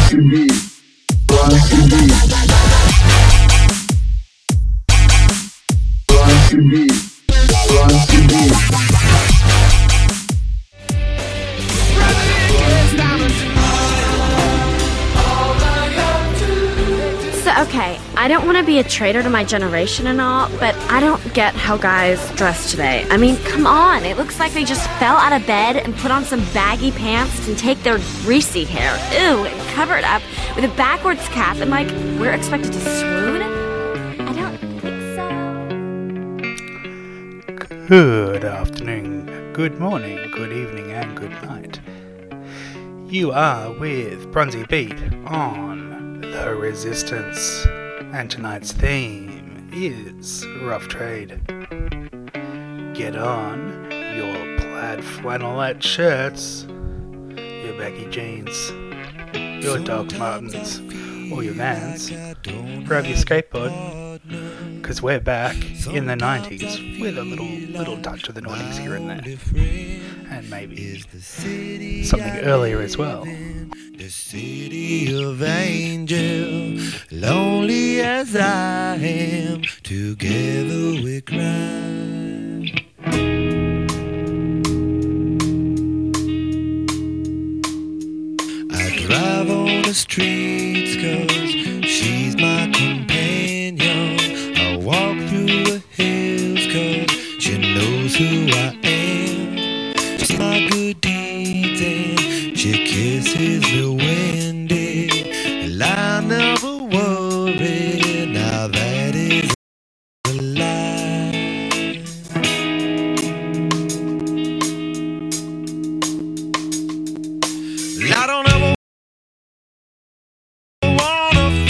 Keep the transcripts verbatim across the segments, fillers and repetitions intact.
Okay, I don't want to be a traitor to my generation and all, but I don't get how guys dress today. I mean, come on, it looks like they just fell out of bed and put on some baggy pants and take their greasy hair, ew, and cover it up with a backwards cap and like, we're expected to swoon? I don't think so. Good afternoon, good morning, good evening, and good night. You are with Bronzy Beat on The Resistance, and tonight's theme is Rough Trade. Get on your plaid flannelette shirts, your baggy jeans, your Doc Martens, or your Vans. Grab your skateboard, because we're back in the nineties with a little little touch of the noughties here and there, and maybe something earlier as well. The city of angels, lonely as I am, together we cry. I drive on the streets 'cause she's my companion. I walk through the hills 'cause she knows who I am. She's my good deeds and she kisses me windy, and I never worry, now that is a lie. I don't ever wanna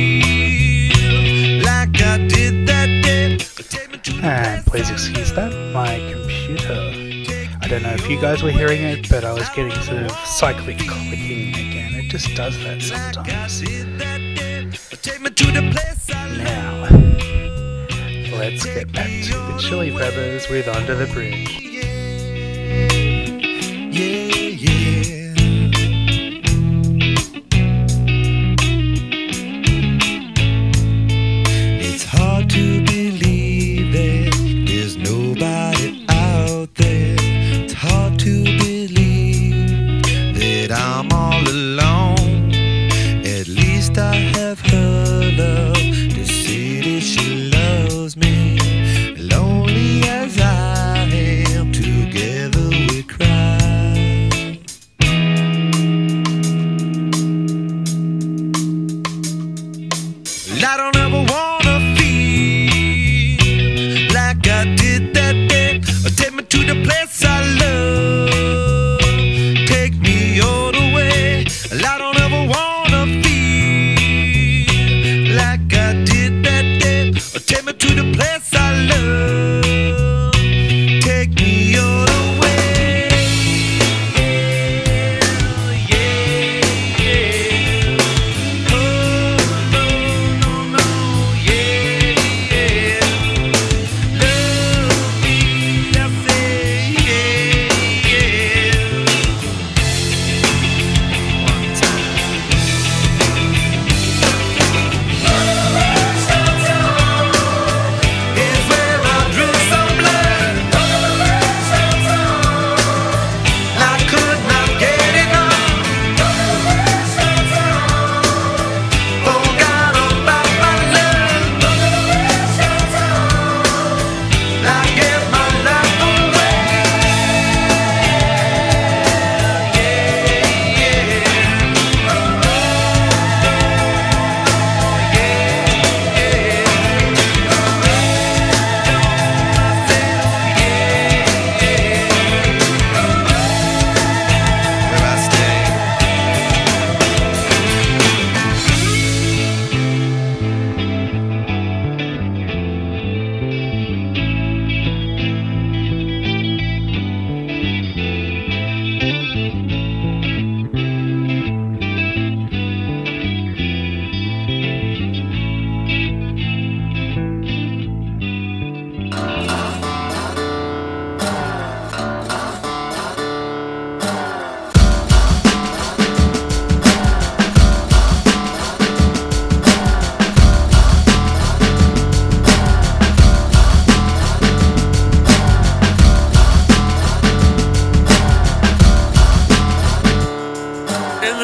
feel like I did that day. And please excuse that, my computer, I don't know if you guys were hearing it, but I was getting sort of cyclic clicking again. It just does that sometimes. Now, let's get back to the Chili Peppers with Under the Bridge. Yeah, yeah. It's hard to believe that there's nobody out there. It's hard to believe that I'm all alone. At least I have her love. The city, she loves me. Lonely as I am, together we cry.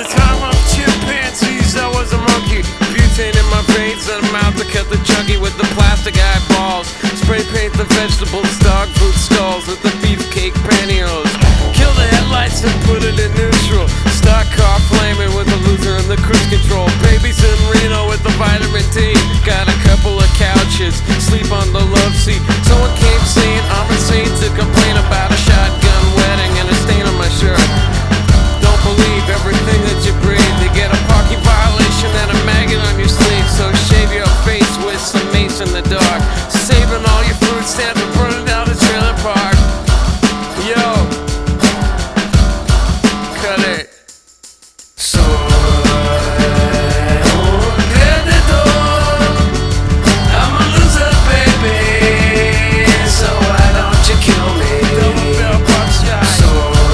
the time of chimpanzees, I was a monkey. Butane in my veins and a mouth to cut the junkie with the plastic eyeballs. Spray paint the vegetables, dog food stalls with the beefcake pantyhose. Kill the headlights and put it in neutral. Stock car flaming with the loser and the cruise control. Babies in Reno with the vitamin D. Got a couple of couches, sleep on the love seat. Someone came saying I'm insane to complain about a shotgun wedding and a stain on my shirt. Don't believe everything that you breathe. You get a parking violation and a maggot on your sleeve. So shave your face with some mace in the dark. Saving all your food stamps and burning down the trailer park. Yo, cut it. So I'm a loser, baby. So why don't you kill me? Double bell pop shot. So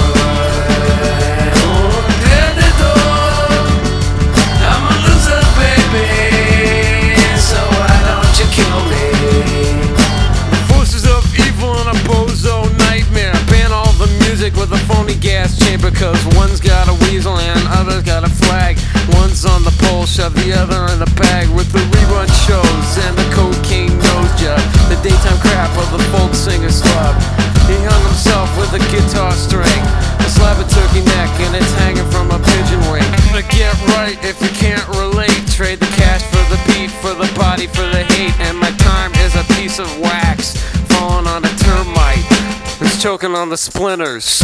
I'm a loser, baby. So why don't you kill me? The forces of evil in a bozo nightmare. Ban all the music with a phony gas chamber. Cause one's got a weasel and other's got a flag. One's on the pole, shove the other in a bag. With the rerun shows and the cocaine nose job. The daytime crap of the folk singer slob. He hung himself with a guitar string. A slab of turkey neck and it's hanging from a pigeon wing. But get right if you can't relate. Trade the cash for the beat, for the body, for the hate. And my time is a piece of wax falling on a termite. It's choking on the splinters. So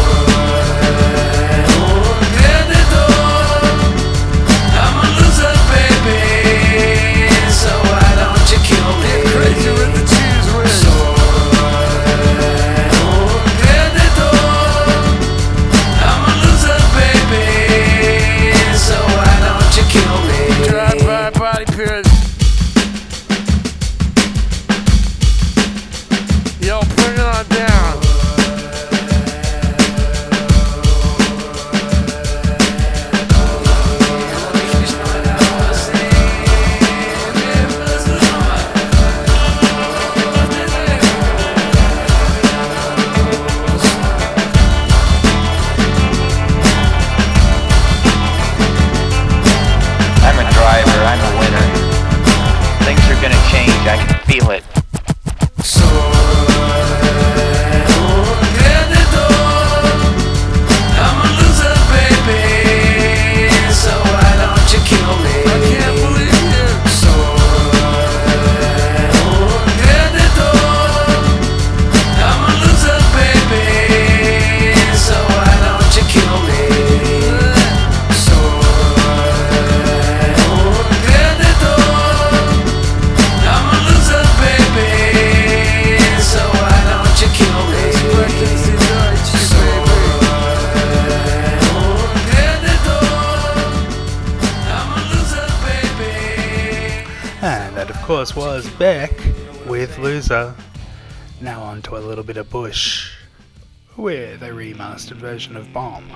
I'm a loser, baby. So why don't you kill me? Get crazy with the cheese whiz. So I'm a loser, baby. So why don't you kill me? Drive-by body pierce. Yo, bring it on down. I'm a driver, I'm a winner. Things are gonna change, I can feel it. So I'm a loser, baby. So why don't you kill me? I can't believe you. So I'm a loser, baby. So why don't you kill me? So I'm a loser, baby. So why don't you kill me? So I'm a loser, baby. And that, of course, was Beck with Loser. Now on to a little bit of Bush with a remastered version of Bomb.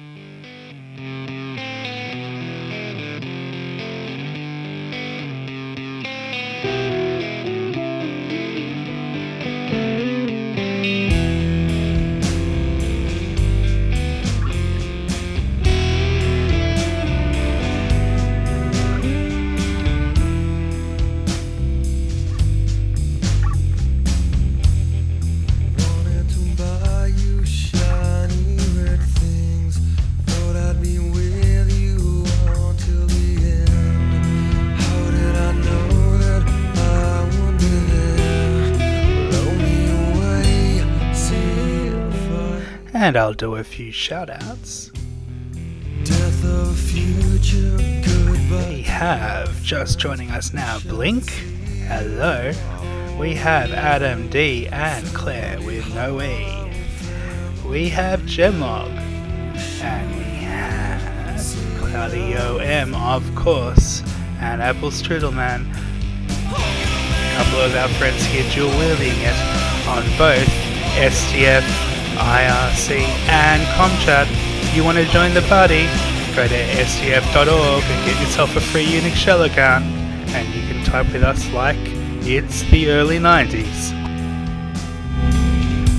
Wanted to buy you shiny red things. Thought I'd be with you until the end. How did I know that I would be there? Blow me away, see if I And I'll do a few shout outs. death of future goodbye. We have, just joining us now, Blink. Hello. We have Adam D and Claire with No E. We have Gemlog. And we have Cloudy O M, of course. And Apple Strudelman. A couple of our friends here dual wielding it on both S T F, I R C and ComChat. If you want to join the party, go to S T F dot org and get yourself a free Unix shell account, and you can type with us like it's the early nineties.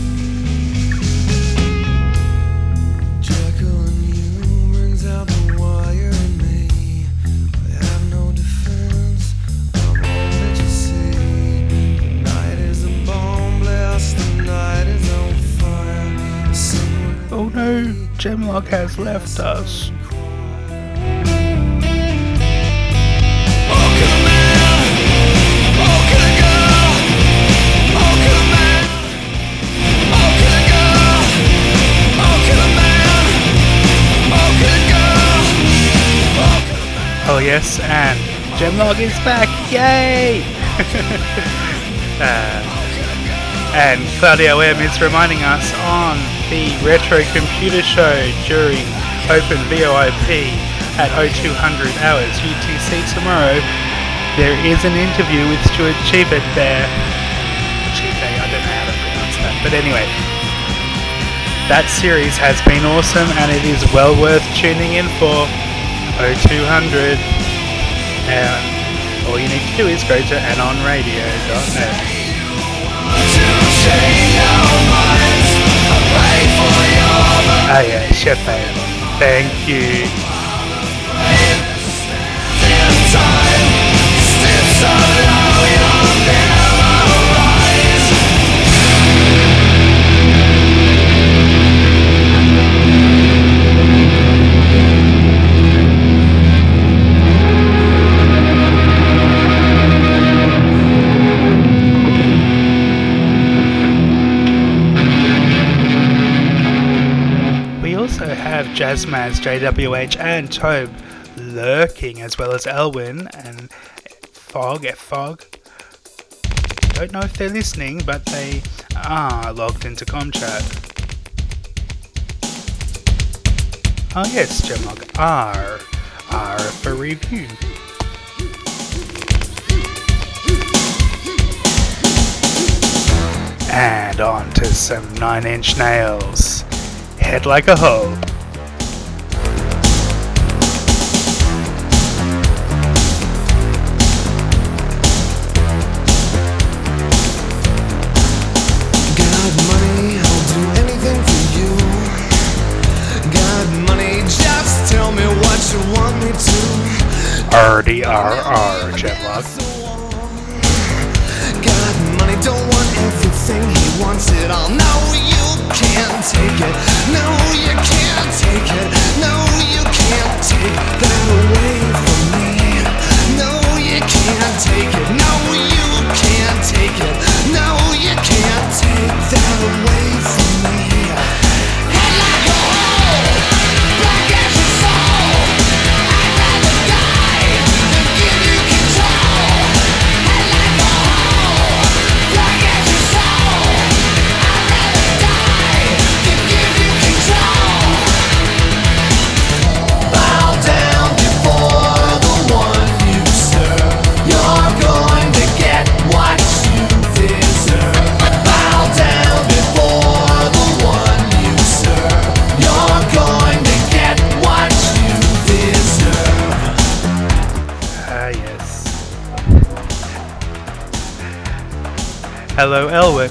Jekyll and you brings out the one. Gemlock has left us. Oh yes, and Gemlock is back! Yay! uh, and Claudio M is reminding us on the Retro Computer Show during Open V O I P at oh two hundred hours U T C tomorrow, there is an interview with Stuart Cheevert there. Cheevert, I don't know how to pronounce that, but anyway. That series has been awesome and it is well worth tuning in for. oh two hundred, and all you need to do is go to anon radio dot net. Ah yeah, Chef A, thank you. Jazzmaz, J W H and Tobe lurking, as well as Elwyn and Fog, F Fog. Don't know if they're listening, but they are logged into ComChat. Oh yes, Gemlock R. R for review. And on to some Nine Inch Nails. Head like a hoe. R D R R, Gemlock. Got money, don't want everything, he wants it all. No, you can't take it. No, you can't take it. No, you can't take that away from me. No, you can't take it. No, you can't take it. No, you can't take that away from me. Head like a hole, black as your soul. I'd rather die than give you control. Head like a hole, black as your soul. I'd rather die than give you control. Bow down before the one you serve. You're going to get what you deserve. Bow down before the one you serve. You're going to get what you deserve. Ah yes. Hello, Elwyn.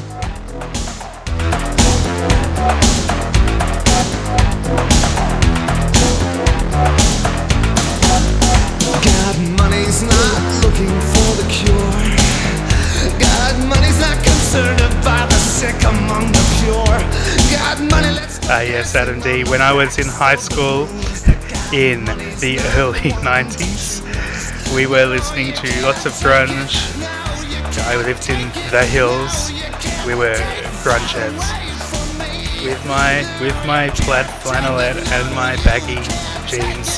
God, money's not looking for the cure. God, money's not concerned about the sick among the pure. God, money, let's. Ah yes, Adam D. When I was in high school in the early nineties, we were listening to lots of grunge. I lived in the hills. We were grunge heads. With my with my plaid flannelette and my baggy jeans.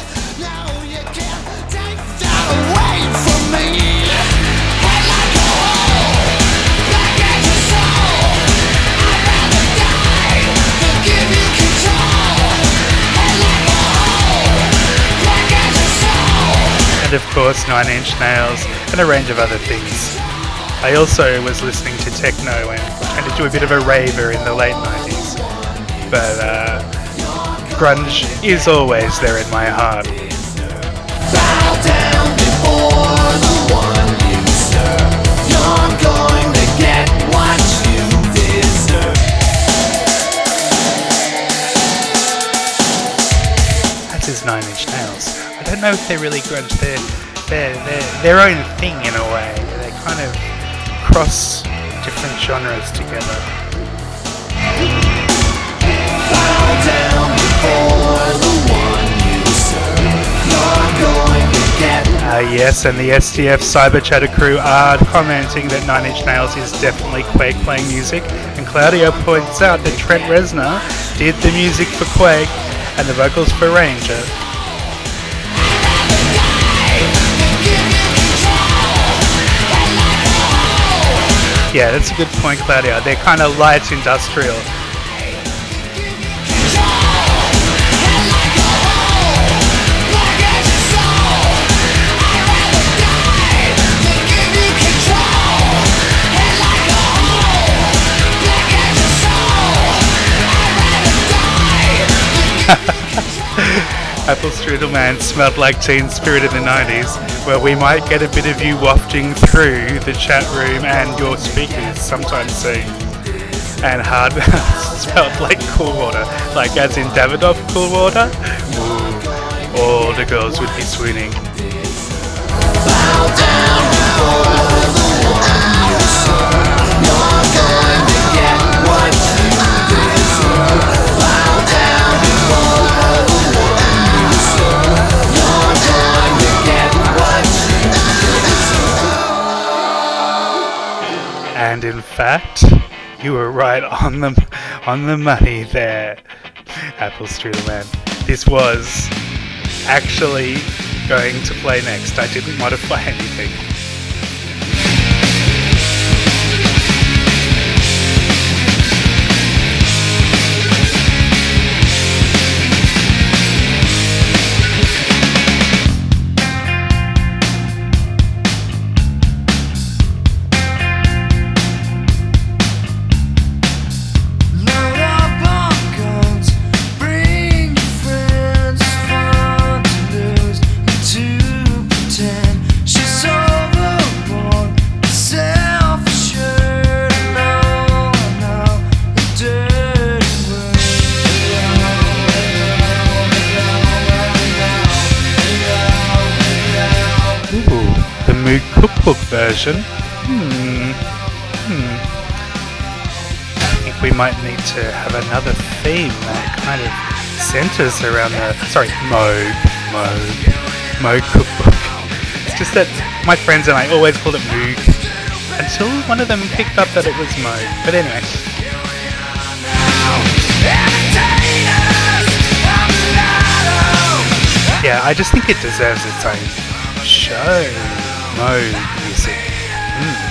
Away from me. Head like a hole, black as your soul. I'd rather die than give you control. Head like a hole, black as your soul. And of course Nine Inch Nails and a range of other things. I also was listening to techno and trying to do a bit of a raver in the late nineties. But uh, grunge is always there in my heart. Bow down before the one you serve. You're going to get what you deserve. That is Nine Inch Nails. I don't know if they're really grunge. They're, they're, they're their own thing in a way. They kind of cross different genres together. Bow down Uh, yes, and the S D F Cyber Chatter crew are commenting that Nine Inch Nails is definitely Quake playing music, and Claudio points out that Trent Reznor did the music for Quake and the vocals for Ranger. Yeah, that's a good point, Claudio. They're kind of light industrial. Apple Strudel Man smelled like Teen Spirit in the nineties, where we might get a bit of you wafting through the chat room and your speakers sometime soon. And Hardmouth smelled like Cool Water, like as in Davidoff Cool Water. Ooh, all the girls would be swooning. Bow down before the one you serve. You're going to get what you deserve. Bow down before the one you serve. You're going to get what you deserve. And in fact, you were right on the on the money there, Apple Strudel Man. This was actually going to play next. I didn't modify anything. Cookbook version. Hmm. Hmm. I think we might need to have another theme that kind of centers around the sorry, Moog, Moog, Moog Cookbook. It's just that my friends and I always called it Moog until one of them picked up that it was Moog. But anyway. Yeah, I just think it deserves its own show. Moog music. Mm.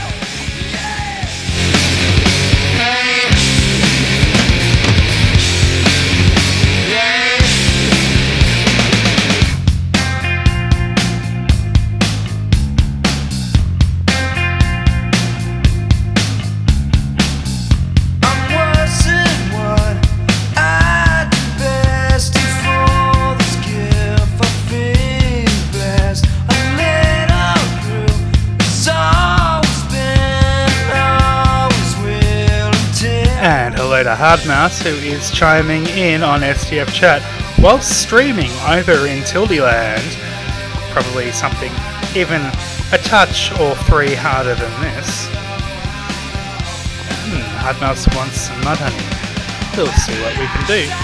And hello to Hardmouse, who is chiming in on S T F Chat whilst streaming over in Tildyland. Probably something even a touch or three harder than this. Hmm, Hardmouse wants some mud honey. We'll see what we can do.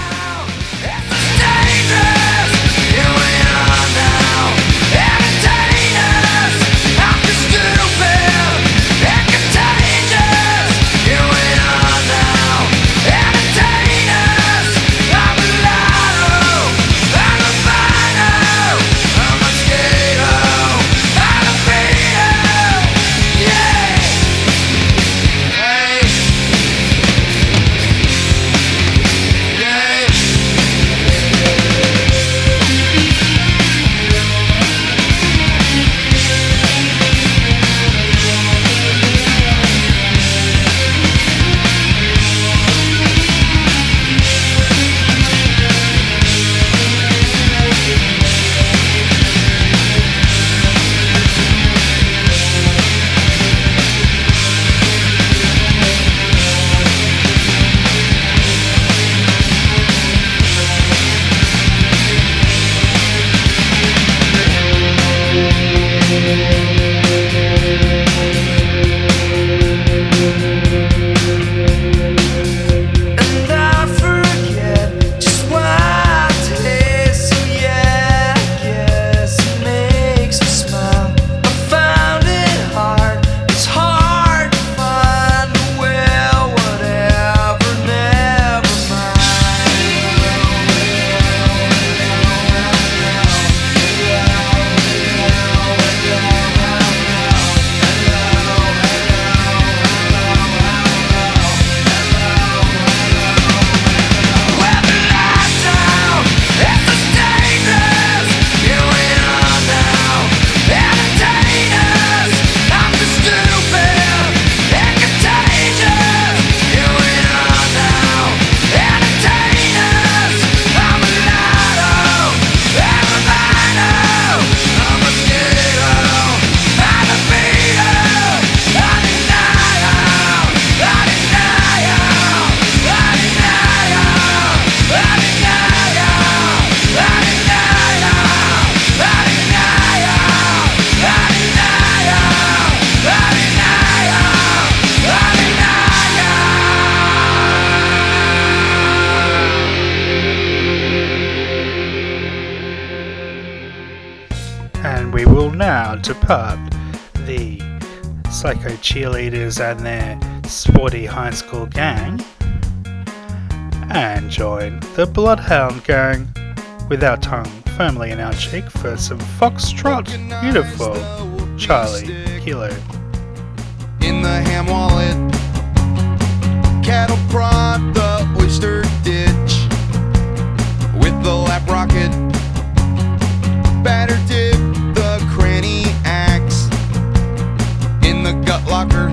And we will now depart the psycho cheerleaders and their sporty high school gang and join the Bloodhound gang with our tongue firmly in our cheek for some foxtrot. Beautiful Charlie Kilo. In the ham wallet, cattle prod the oyster ditch with the lap rocket, batter dip the cranny axe in the gut locker,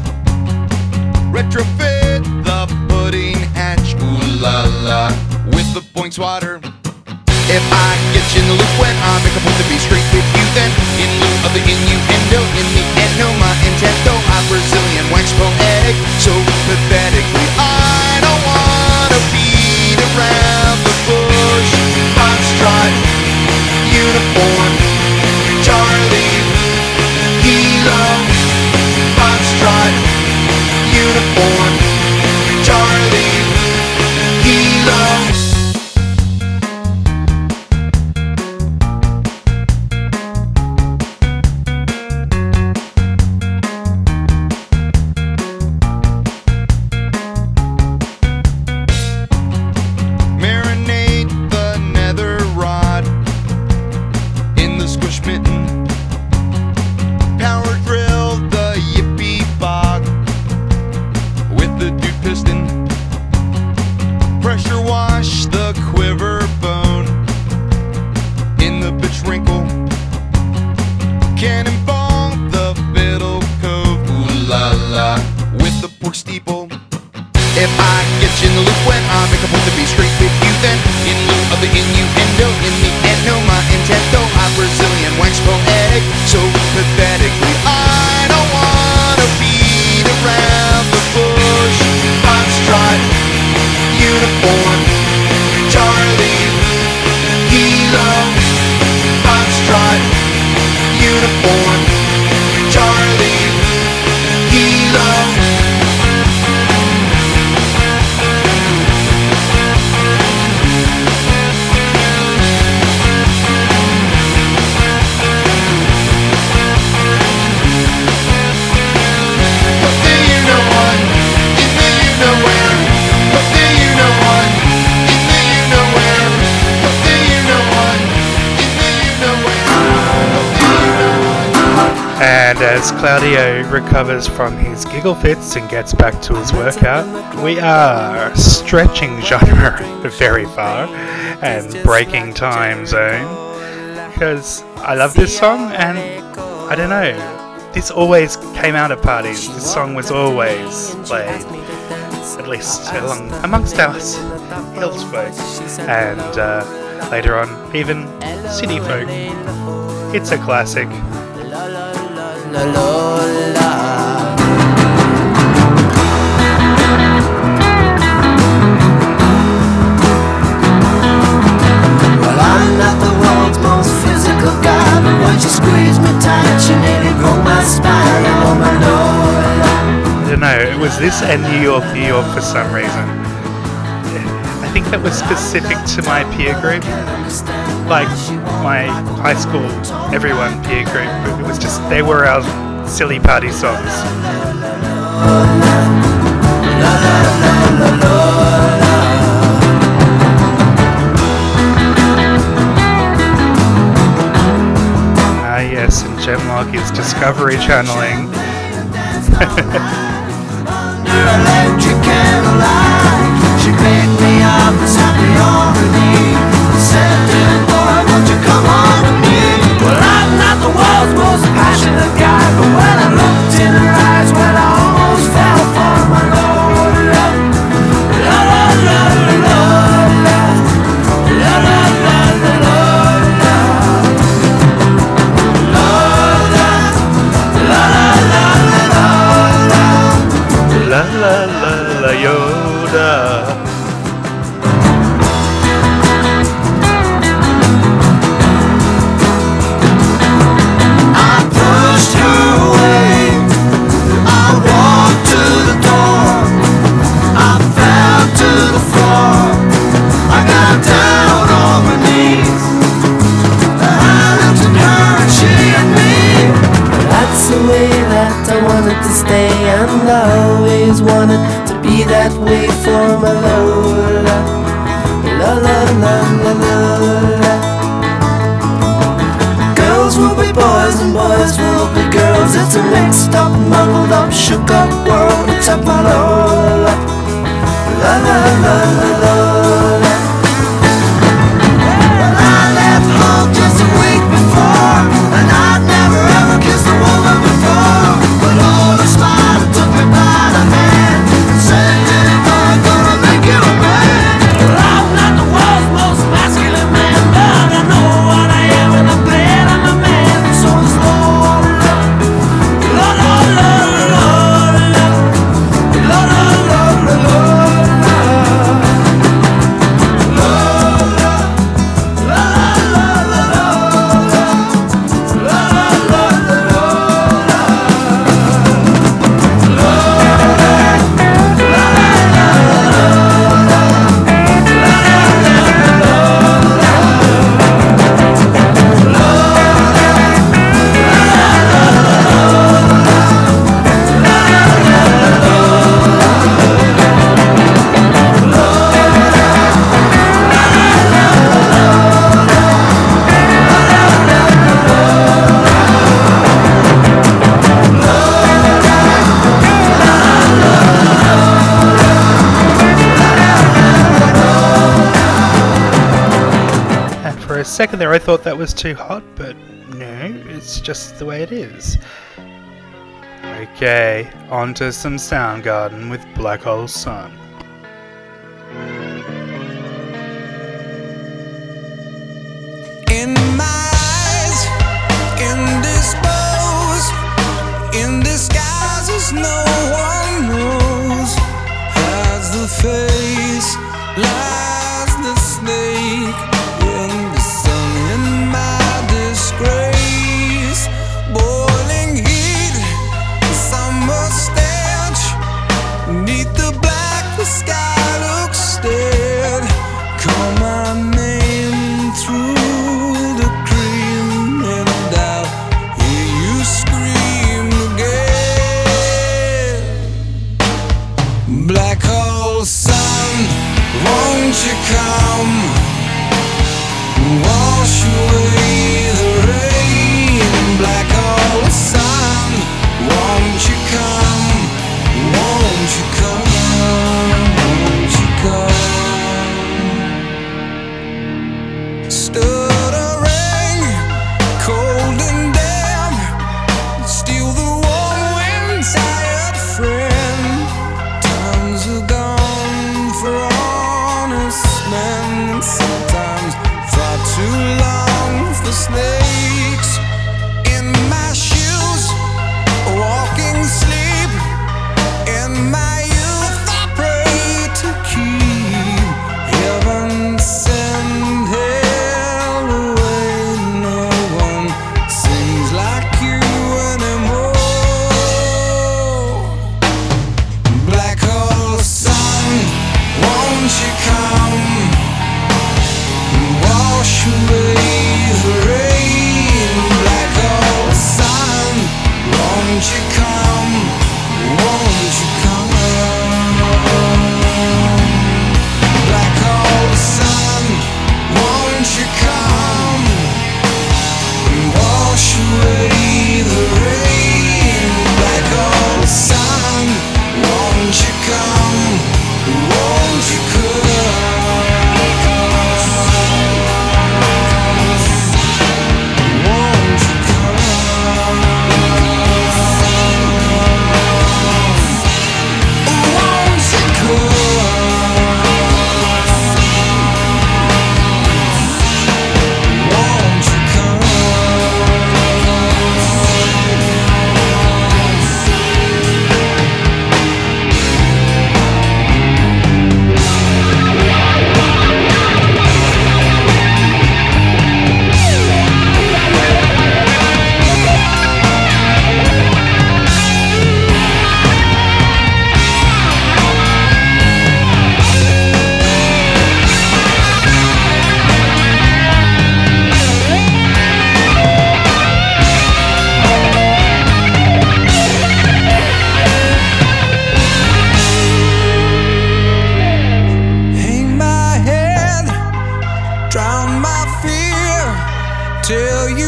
retrofit the pudding hatch, ooh la la, with the boink swatter. If I get you in the loop when I make a point to be straight with you, then in lieu of the innuendo, in the end, no, my intent, though I'm Brazilian wax poetic, so pathetically, I don't wanna beat around the bush. Foxtrot, uniform, Charlie, Kilo. Foxtrot, uniform, Charlie, Kilo. As Claudio recovers from his giggle fits and gets back to his workout, we are stretching genre very far and breaking time zone because I love this song and I don't know, this always came out at parties. This song was always played, at least along amongst us hills folk and uh, later on even city folk. It's a classic. La, la, la. Well, I'm not the world's most physical guy, but once you squeeze me tight, you nearly broke my spine. Oh my Lord. I don't know, it was this and New York, New York for some reason. I think that was specific to my peer group, like my high school, everyone peer group. It was just, they were our silly party songs. Ah yes, and Gemlock is Discovery channeling. She picked me up and sat me on her knee. Said, "Little boy, won't you come on with me?" Well, I'm not the world's most passionate guy, but when I looked in her eyes, well, I almost fell for my Lord. La la la la la la la la la la la la La la la la Yoda. to stay, and I always wanted to be that way for my Lola. La la la la la la. Girls will be boys and boys will be girls. It's a mixed up, muddled up, shook up world. Except my Lola. La la la la la la. Well, I left home just a week before, and I'd never ever kissed a woman before. But Lola smiled and took me by the hand and said, "Danny boy, I'm gonna make you a man." Well, I'm not the world's most masculine man, but I know what I am, and I'm glad I'm a man. So it's Lola, Lola, Lola, Lola, Lola, Lola, Lola. For a second there I thought that was too hot, but no, it's just the way it is. Okay, on to some Soundgarden with Black Hole Sun. In my eyes, indisposed, in disguises no one knows. Hides the face, lies the snake. In the sun, in my disgrace, boiling heat, summer stench, 'neath the black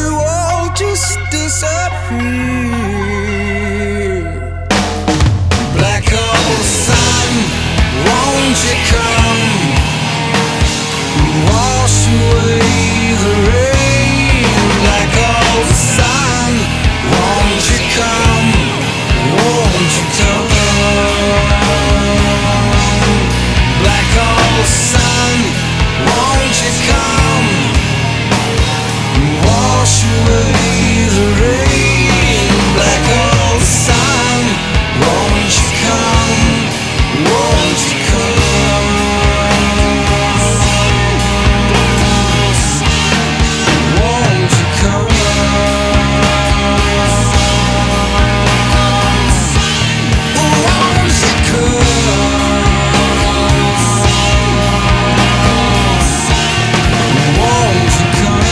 you all just disappear. Black hole sun, won't you come? Wash away the rain. Black hole sun, won't you come? Won't you come? Black hole sun, won't you come? Wash away the rain. Black hole sun, won't you come? Won't you come? Won't you come? Won't you come? Won't you come?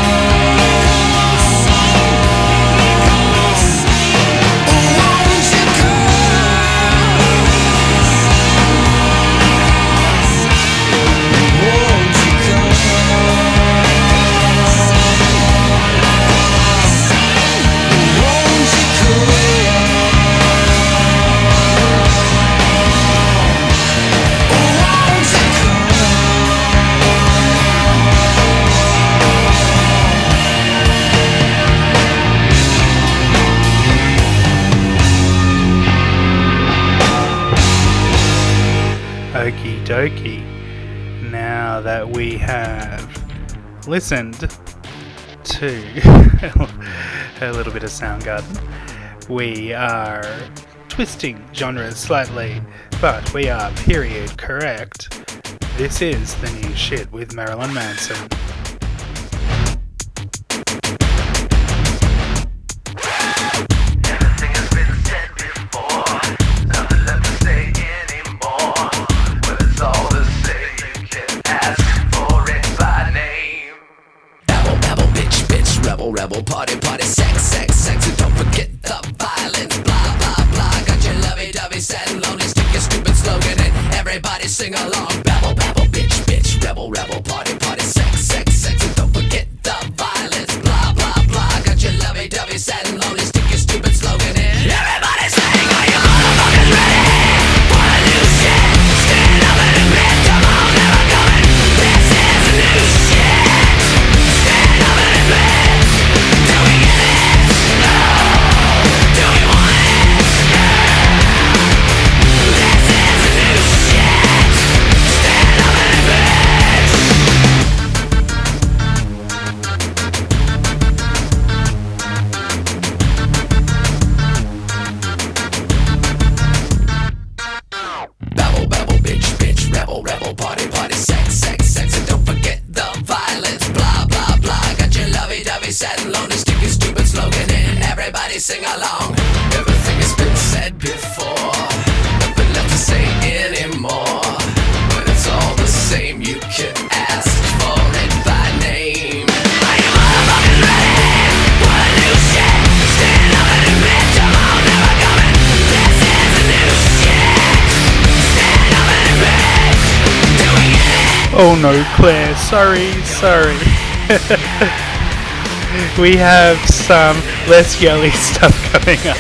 Okie dokie. Now that we have listened to a little bit of Soundgarden, we are twisting genres slightly, but we are period correct. This is the new shit with Marilyn Manson. Everything has been said before, nothing left to say anymore. Well, it's all the same, you can ask for it by name. Babble, babble, bitch, bitch, rebel, rebel, party, party, sex, sex, sex, and don't forget the violence, blah, blah, blah. Got your lovey-dovey, sad and lonely, stick your stupid slogan and everybody sing along. Babble, babble, bitch, bitch, rebel, rebel, party, party, sex, sex, sex, and don't forget the violence, blah, blah, blah. Got your lovey-dovey, sad and lonely, stick your stupid slogan in. Everybody sing, are you motherfuckers ready for a new shit? Stand up and admit, come on, never coming. This is a new shit. Stand up and admit. Do we get it? No. Do we want it? This is a new shit. Stand up and admit. Babble, babble, bitch, bitch, rebel, rebel, party, party, sex, sex, sex, and don't forget the violence, blah, blah, blah. Got your lovey-dovey, sad and lonely, stick your stupid slogan in, everybody sing along. Everything has been said before, nothing left to say anymore. When it's all the same, you can ask for it by name. Are you motherfuckers ready for a new shit? Stand up and admit, come on, never coming. This is a new shit. Stand up and admit. Do we get it? Oh no, Claire, sorry, sorry. We have some less yelly stuff coming up.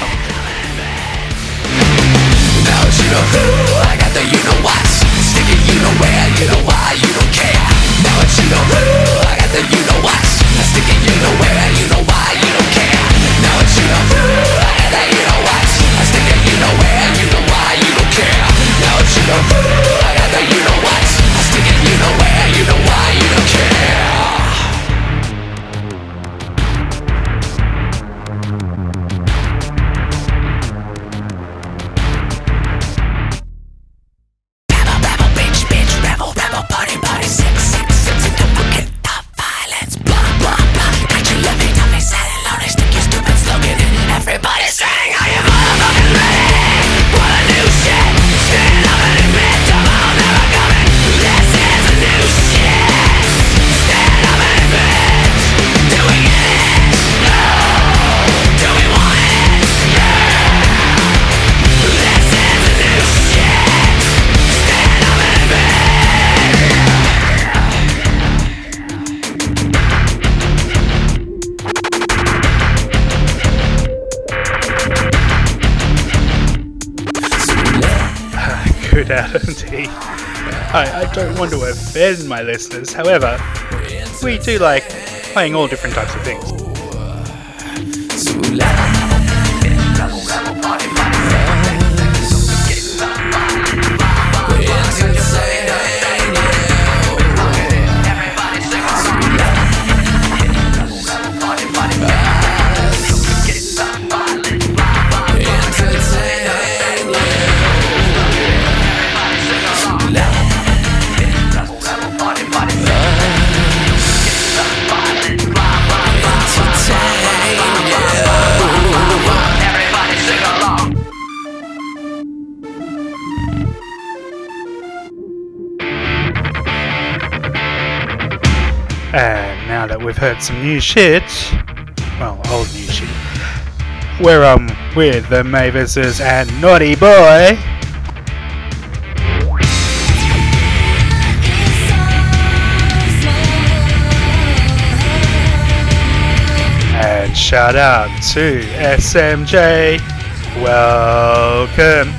Now that you know who, I got the you know what. Stick it, you know where, you know why, you don't care. Now that you know who, I got the you know what. Stick it, you know where, you know why, you don't care. Now that you know who, I got the you know what. Stick it, you know where, you know why, you don't care. Now that you know who, I got the you know what. Stick it, you know where, you know why, you don't care. Babble, babble, bitch, bitch, rebel, rebel, party, party, sex, sex, sex, and don't forget the violence, blah, blah, blah. Got your lovey-dovey, undoubtedly. I, I don't want to offend my listeners, however, we do like playing all different types of things. And now that we've heard some new shit, well, old new shit, we're um with the Mavises and Naughty Boy. And shout out to S M J. Welcome.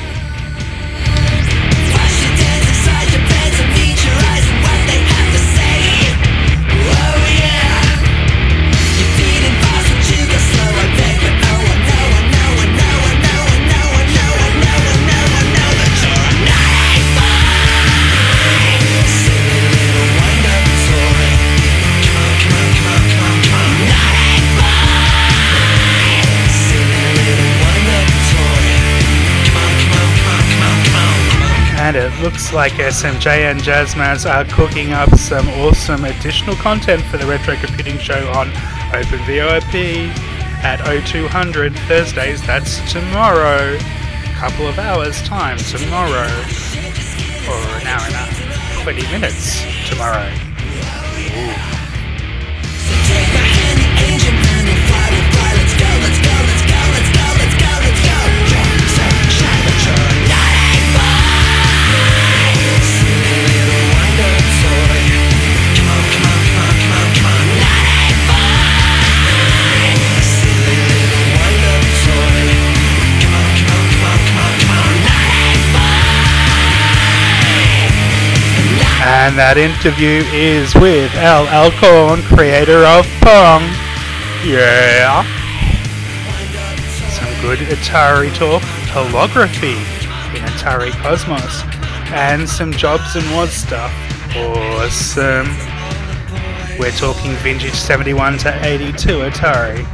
And it looks like S M J and Jazzmaz are cooking up some awesome additional content for the Retro Computing Show on OpenVOIP at oh two hundred Thursdays. That's tomorrow. Couple of hours time tomorrow. Or an hour and a half. twenty minutes tomorrow. Ooh. And that interview is with Al Alcorn, creator of Pong. Yeah. Some good Atari talk, holography in Atari Cosmos, and some Jobs and Mods stuff. Awesome. We're talking vintage seventy-one to eighty-two Atari.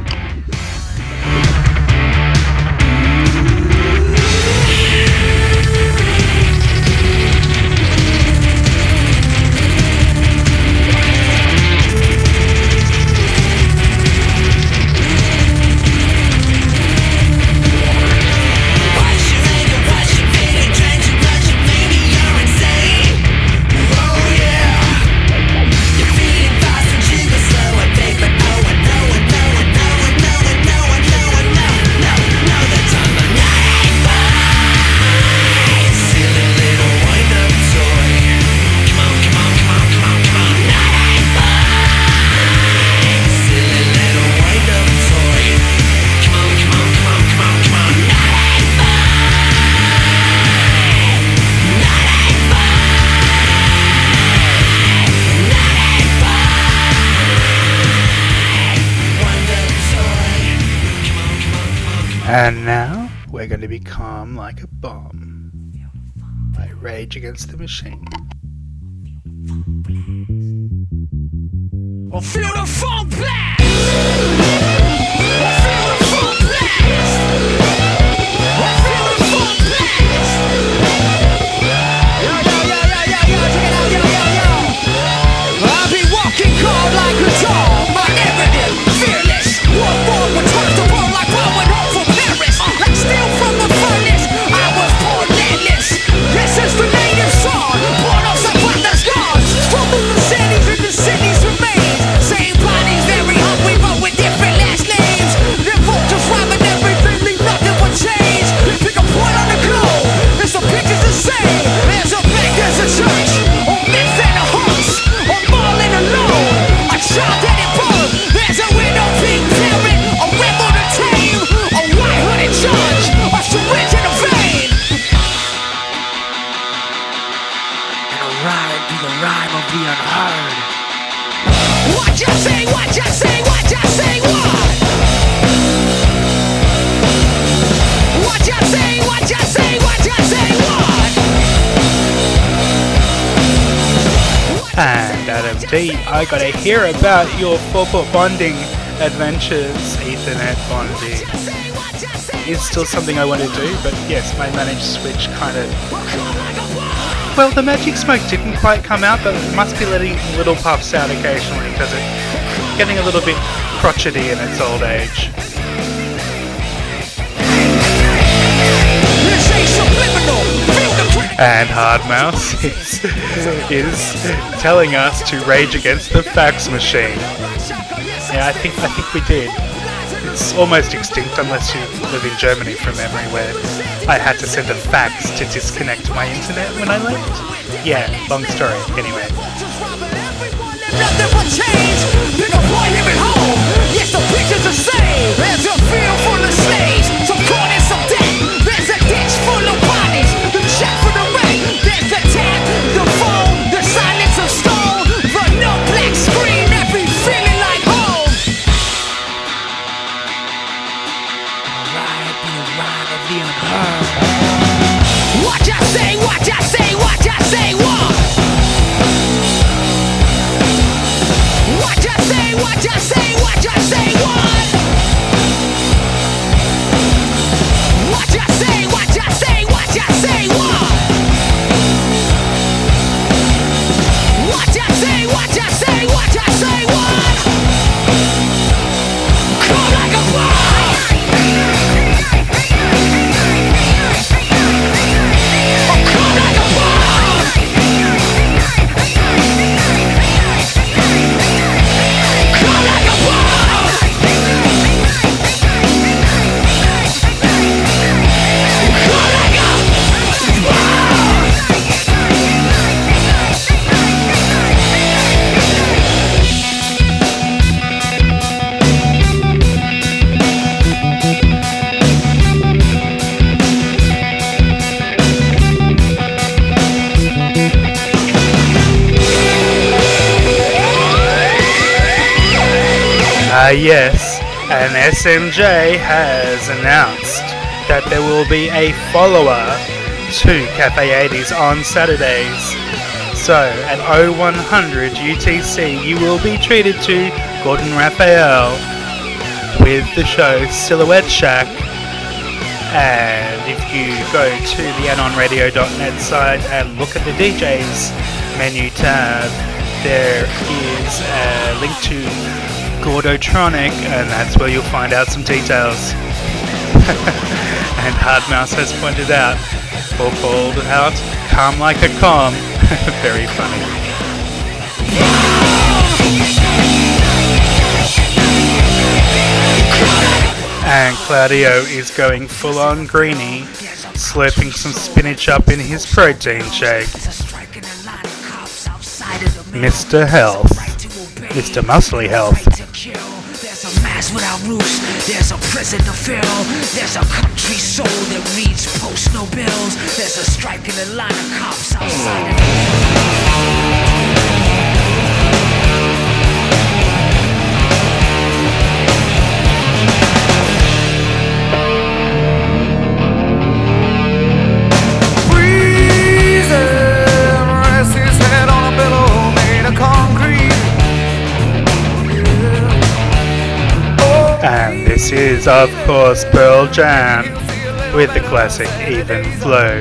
And now we're going to be calm like a bomb by Rage Against the Machine. Well, feel the funk blast! Feel the funk blast! Feel the funk blast! Yo, yo, yo, yo, yo, yo, check it out, yo, yo, yo! I'll be walking cold like a dog, my evidence fearless. One more returns the world like power home from Paris. Like steel from the furnace, I was born landless. This is the native song, born off some partner scars. From the cities and the cities remain. Same bodies, very hungry, but with different last indeed. I gotta hear about your four-port bonding adventures, Ethernet bonding. Is still something I want to do, but yes, my managed switch kind of... Well, the magic smoke didn't quite come out, but it must be letting little puffs out occasionally because it's getting a little bit crotchety in its old age. And Hardmouse is, is telling us to rage against the fax machine. Yeah, I think I think we did. It's almost extinct unless you live in Germany from memory, where I had to send a fax to disconnect my internet when I left. Yeah, long story. Anyway. Nothing will change. Pick a point, leave it home. Yes, the picture's the same. There's a field full of slaves, some corn and some debt. There's a ditch full of bodies. The check for the rent. There's the tap, the phone, the silence of stone, the no black screen. Every feeling like home. Ride the ride of the unheard. Watch I say, watch I say, watch I say, what? Watch I say, watch I say, watch I say what? Watch I say, watch I say, watch I say what? Watch I say, watch I say, watch I say what? Come like a fire. Come like a fire. Come like a fire. Come like a Ah, yes, and S M J has announced that there will be a follower to Cafe eighties on Saturdays. So, at oh one hundred U T C, you will be treated to Gordon Raphael with the show Silhouette Shack. And if you go to the anon radio dot net site and look at the D Js menu tab, there is a link to Gordotronic, and that's where you'll find out some details. And Hardmouse has pointed out, or called out, Calm Like a Calm. Very funny. And Claudio is going full on greenie, slurping some spinach up in his protein shake. Mister Health. Mister Muscly Health. There's a mass without roofs. There's a prison to fill. There's a country soul that reads post no bills. There's a strike in the line of cops outside of the And this is, of course, Pearl Jam with the classic Even Flow.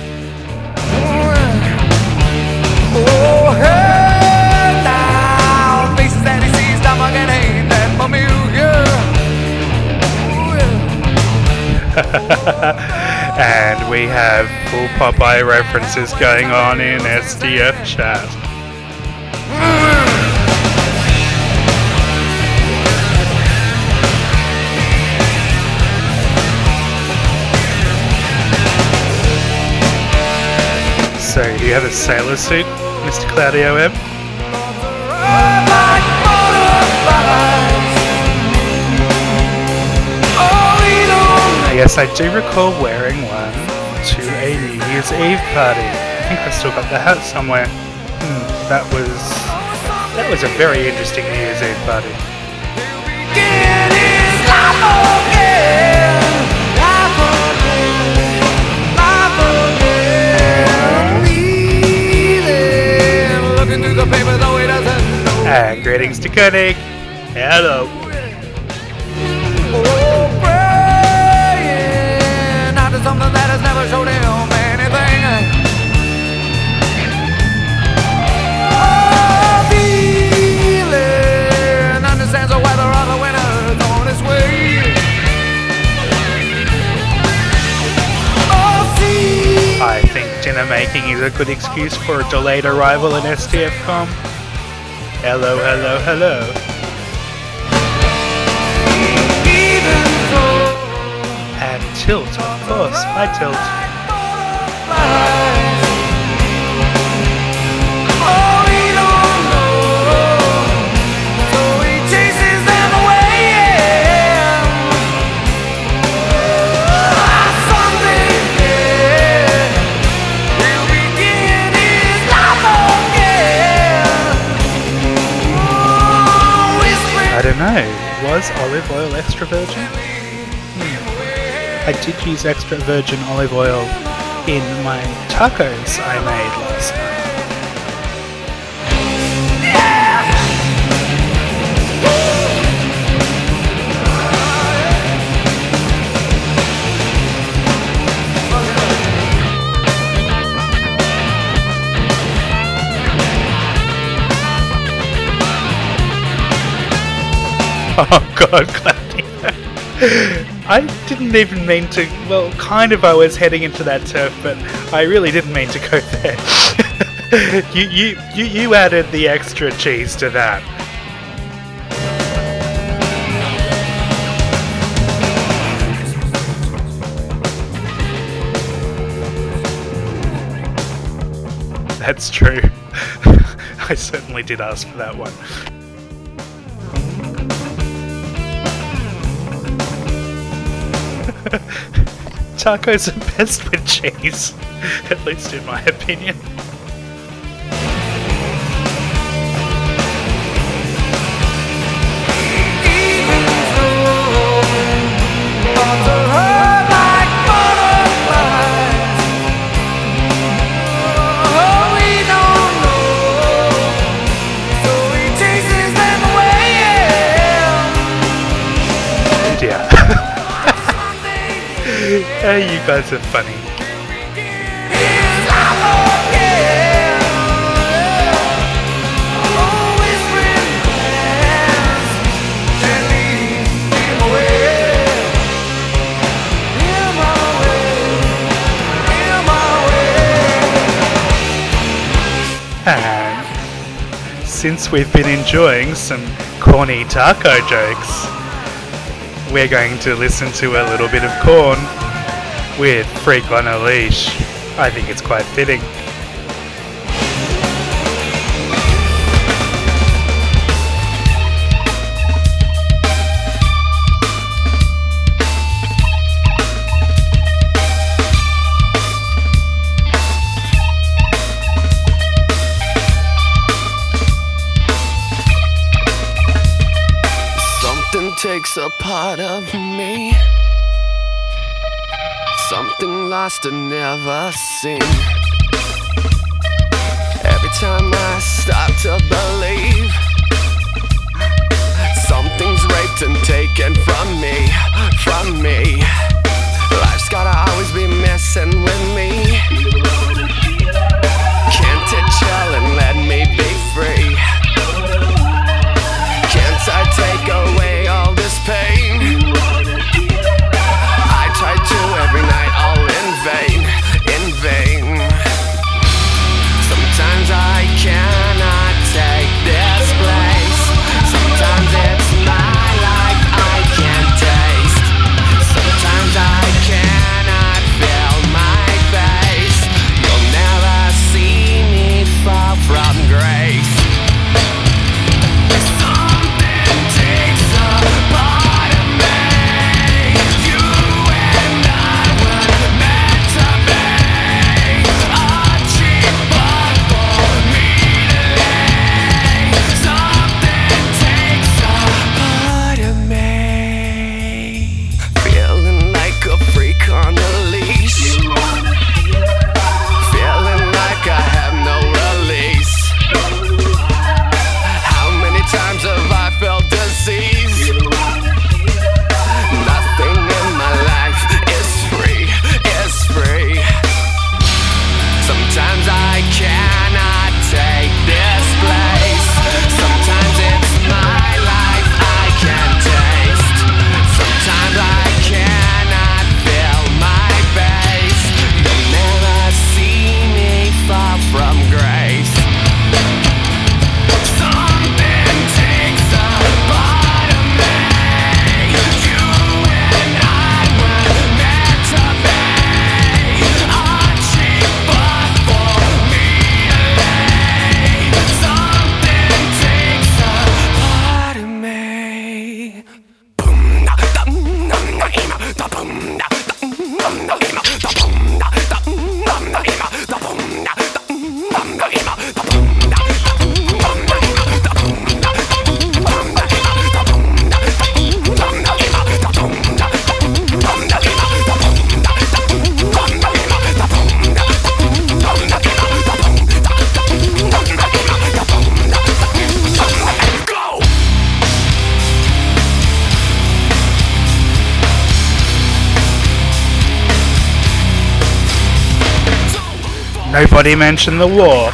Oh, hey, now, faces that he sees, stomach and ain't that familiar. And we have full Popeye references going on in S D F chat. So, do you have a sailor suit, Mister Claudio M? Yes, I do recall wearing one to a New Year's Eve party. I think I've still got the hat somewhere. Hmm, that was that was a very interesting New Year's Eve party. Looking through the paper though he doesn't know. Mister Koenig. Hello. Oh, praying after something that has never showed him anything. Oh, feeling understands the weather of the winter's on its way. Oh, see. I think dinner making is a good excuse for a delayed arrival in S T F COM. Hello, hello, hello. And tilt, of course, I tilt. I don't know, was olive oil extra virgin? Hmm. I did use extra virgin olive oil in my tacos I made last night. Oh god, Cloudy. I didn't even mean to, well, kind of I was heading into that turf, but I really didn't mean to go there. you, you, you, you added the extra cheese to that. That's true. I certainly did ask for that one. Tacos are best with cheese, at least in my opinion. Hey, you guys are funny. And since we've been enjoying some corny taco jokes, we're going to listen to a little bit of Korn with Freak on a Leash. I think it's quite fitting. Something takes a part of me, something lost and never seen. Every time I start to believe, something's raped and taken from me, from me. Life's gotta always be messing with me. Can't it chill and let me be free? Can't I take away all this pain? I try to every night, all in vain, in vain. Sometimes I cannot take this place. Sometimes it's my life, I can't Nobody mentioned the war.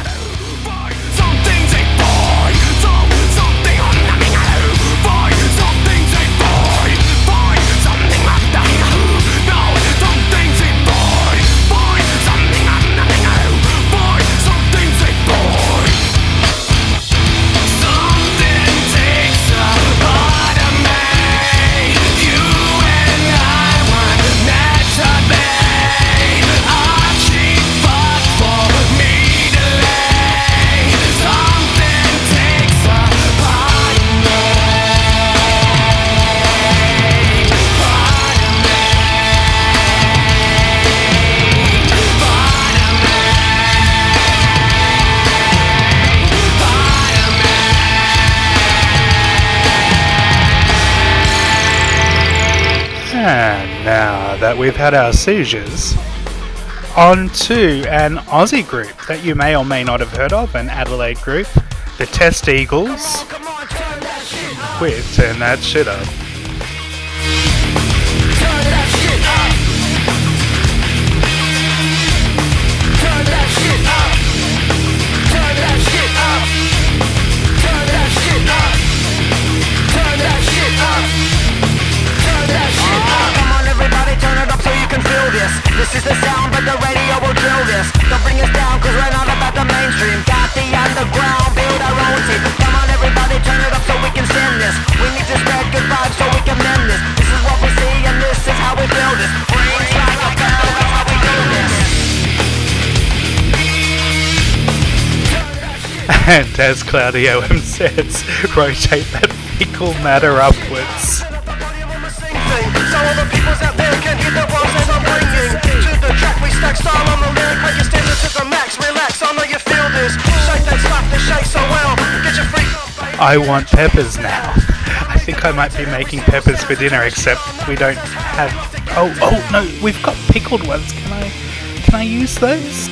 And now that we've had our seizures, on to an Aussie group that you may or may not have heard of, an Adelaide group, the Test Eagles, with Turn That Shit Up. This is the sound, but the radio will drill this. Don't bring us down, cause we're not about the mainstream. Got the underground, build our own team. Come on everybody, turn it up so we can send this. We need to spread good vibes so we can mend this. This is what we see and this is how we build this. Brains like a bell, that's how we do this. And as Claudio M says, rotate that fecal matter upwards. So all the peoples out there can hear the words that I'm bringing. To the track we stack style on the lyric, make your standard to the max. Relax, I know you feel this. Shake that stuff to shake so well. Get your freak on, baby. I want peppers now. I think I might be making peppers for dinner, except we don't have... Oh, oh, no, we've got pickled ones. Can I, can I use those?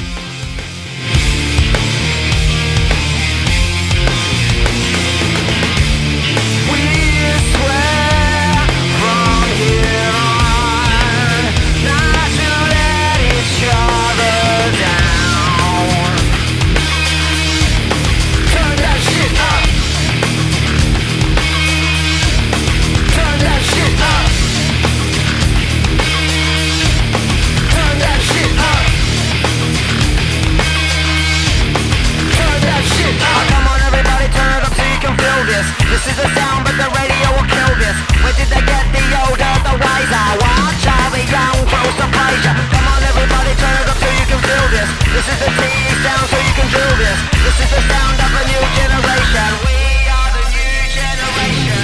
This is the sound, but the radio will kill this. Where did they get the older, the wiser? Watch how the young grows to pleasure. Come on everybody, turn it up so you can feel this. This is the T E sound so you can drill this. This is the sound of a new generation. We are the new generation.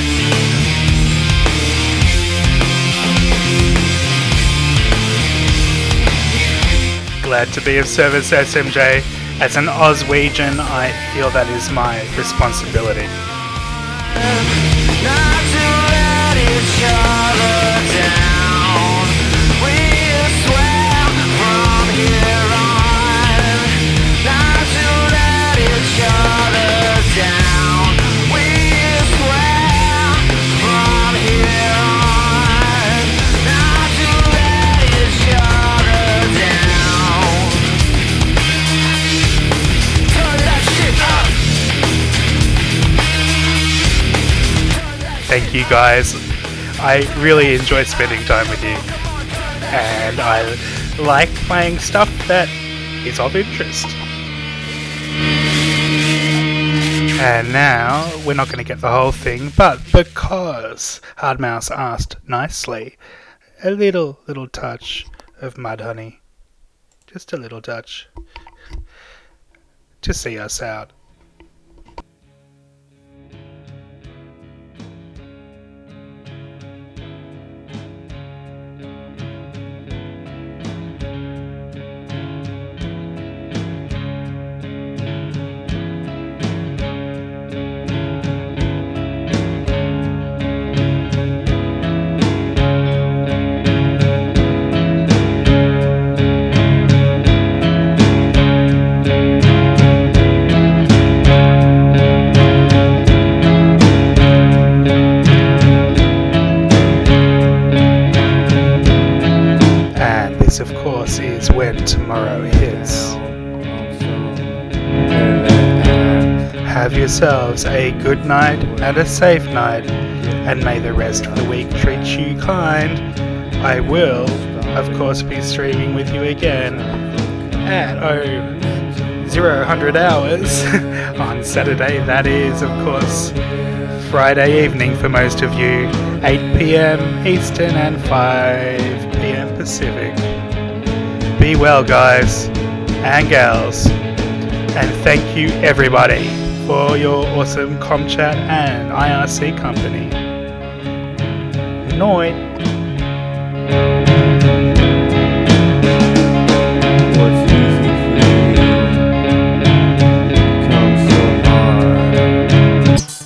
Glad to be of service, S M J. As an Oswegian, I feel that is my responsibility. Not to let each other down. We'll swear from here on. Not to let each other down. We'll swear from here on. Not to let each other down. Turn that shit up. Thank you guys. I really enjoy spending time with you. And I like playing stuff that is of interest. And now, we're not going to get the whole thing, but because Hardmouse asked nicely, a little, little touch of Mudhoney. Just a little touch. To see us out. Of course, is When Tomorrow Hits. have yourselves a good night and a safe night, and may the rest of the week treat you kind. I will, of course, be streaming with you again at oh zero hundred hours on Saturday. That is, of course, Friday evening for most of you, eight p.m. Eastern and five p.m. Pacific. Be well, guys and gals, and thank you everybody for your awesome ComChat and I R C company. Night.